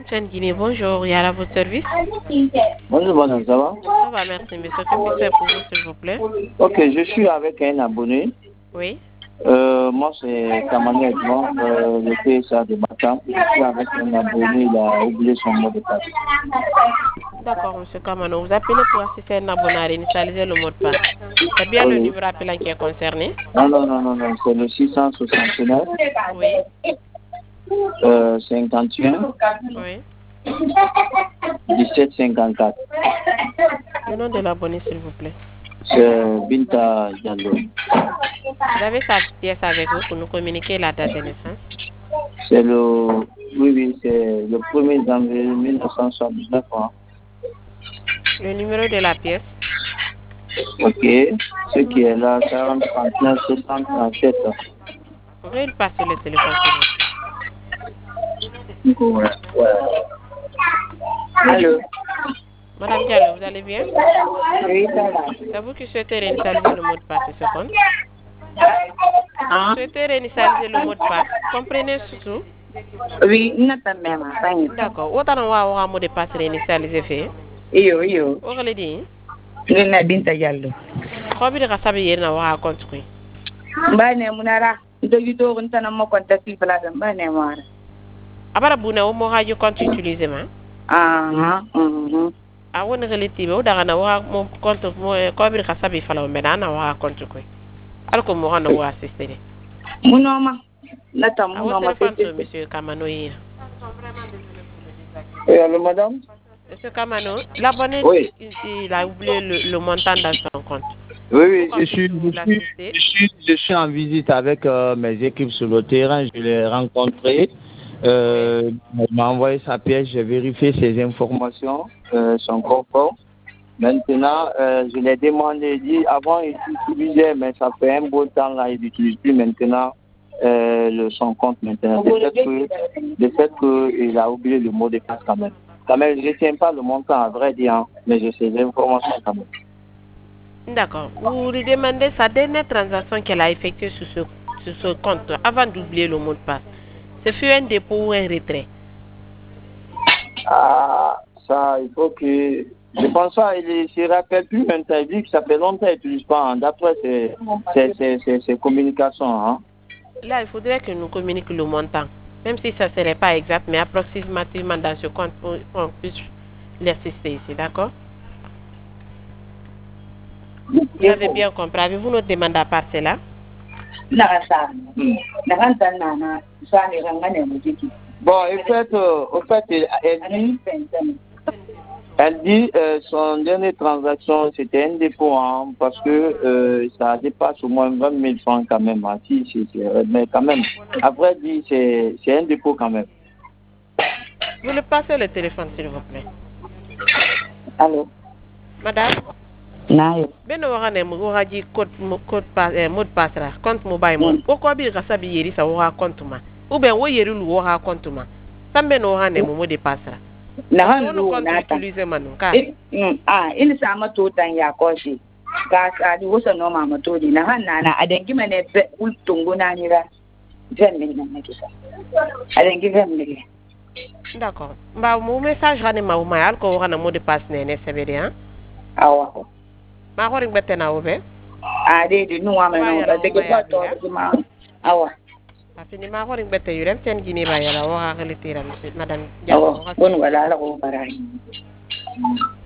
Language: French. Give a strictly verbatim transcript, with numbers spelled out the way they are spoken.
Jeanne Guinée, bonjour, il y a à votre service. Bonjour, bonjour, ça va? Ça va, merci, monsieur. Que puis-je faire pour vous, s'il vous plaît? Ok, je suis avec un abonné. Oui. Euh, moi, c'est Kamani Edmond, euh, le P S A de Matam. Je suis avec un abonné, il a oublié son mot de passe. D'accord, monsieur Kamano. Vous appelez pour assister un abonné à réinitialiser le mot de passe. C'est bien le Oui. numéro appelant qui est concerné? Non, non, non, non, non, c'est le six cent soixante-neuf, Oui. euh, cinquante et un, Oui. dix-sept cinquante-quatre. Le nom de l'abonné, s'il vous plaît. C'est Binta Diallo. Vous avez sa pièce avec vous pour nous communiquer la date de naissance? C'est le, oui, oui, c'est le premier janvier mille neuf cent soixante-dix-neuf. Hein. Le numéro de la pièce? Ok, ce qui est là, quarante, trente-neuf, soixante, trente-sept. Veuillez le passer le téléphone, s'il vous plaît. Ouais, ouais. Allô? Madame Diallo, vous allez bien? Oui, ça va. C'est vous qui souhaitez réinitialiser le mot de passe, ce compte? Hein? Vous souhaitez réinitialiser le mot de passe? Comprenez surtout? Oui, nata même, pas D'accord. Autant on va avoir un mot de passe réinitialisé fait. Iyo, iyo. Vous allez dire? Ni na Binta Diallo. Combien de rasabi yéna wa compte kui? Mbane munara, ndogi to ntana mo konta fi place mbane mara. Abara buna o mo hajo compte utiliser ma? Ah, mhm. A wona relative o daga na wa mo compte mo combien de rasabi fala mbena na wa compte kui. Alko mo hana wa assister. Munoma. Nata A votre munoma téléphone, monsieur Kamano yi. Oui, allô madame? Monsieur Kamano, l'abonné Oui. il a oublié le, le montant dans son compte. Oui, oui, Pourquoi je suis, vous je, suis, l'assister? je, suis, je suis en visite avec euh, mes équipes sur le terrain, je l'ai rencontré. Euh, Oui. il m'a envoyé sa pièce, j'ai vérifié ses informations, euh, son confort. Maintenant, euh, je l'ai demandé, il dit, avant il utilisait, mais ça fait un beau temps là, il n'utilise plus maintenant euh, le, son compte maintenant. Le fait que, le fait qu'il a oublié le mot de passe quand même. Quand même, je ne tiens pas le montant à vrai dire, hein, mais je sais les informations quand même. D'accord. Vous lui demandez sa dernière transaction qu'elle a effectuée sur ce, sur ce compte avant d'oublier le mot de passe. Ce fut un dépôt ou un retrait? Ah, ça, il faut que... Je pense pas, il ne se rappelle plus maintenant. Il dit que ça fait longtemps qu'il n'utilise pas. D'après ses, ses, ses, ses, ses communications. Hein. Là, il faudrait que nous communiquions le montant. Même si ça ne serait pas exact, mais approximativement dans ce compte pour qu'on puisse l'assister ici, d'accord? Vous avez bien compris. Avez-vous notre demande à part cela? Bon, en fait, euh, en fait elle dit, elle dit euh, son dernière transaction, c'était un dépôt, hein, parce que euh, ça dépasse au moins vingt mille francs quand même. Hein, si, si, si, mais quand même, après, elle dit c'est c'est un dépôt quand même. Vous le passez le téléphone, s'il vous plaît. Allô? Madame? Non. Ben wara ne mu wara ji code code pass eh, mot pass ra compte mobile mo o ko bi ka sabi yeri sa wara compte ma ou ben wo yeri lu wara compte ma sambe no wara ne mu mo de pass ra na han lu lu na ta utiliser manu ka ah in sa ma to tan ya ko shi ka sa di wosa no ma ma to di na han na na adangi mane be ultungu na ni ra jen min na ne kisa adangi ven ne d'accord ba mu message rani ma ma al ko wara na mo de pass ne ne sebedi hein awa ma ko ring bette na wo be a de de nu wa ma no da de ko to ma awa afini ma ko ring bette yu dem sen gini ba yala wa ka litira madame awa bon wala la ko barai